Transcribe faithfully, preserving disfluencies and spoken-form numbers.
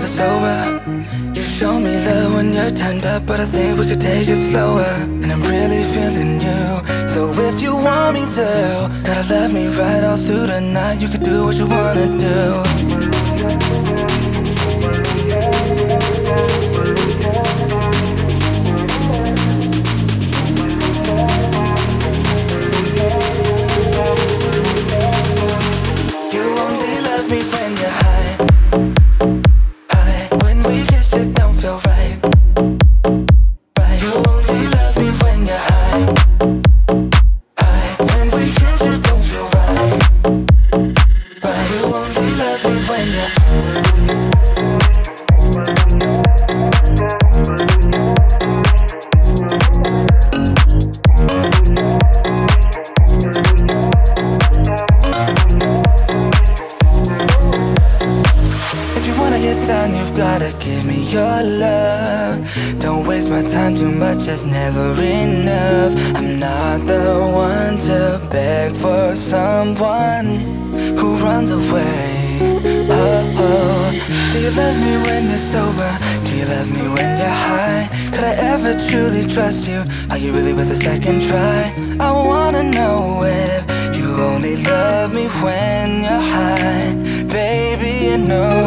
never sober. You show me love when you're turned up, but I think we could take it slower. And I'm really feeling you, so if you want me to, gotta love me right all through the night. You could do what you wanna do. You only love me when you're high. High. When we kiss it don't feel right. Right. You only love me when you're high. High. When we kiss it don't feel right. Right. You only love me when you're down, you've gotta give me your love. Don't waste my time too much, it's never enough. I'm not the one to beg for someone who runs away. Oh, oh. Do you love me when you're sober? Do you love me when you're high? Could I ever truly trust you? Are you really worth a second try? I wanna know if you only love me when you're high. Baby, you know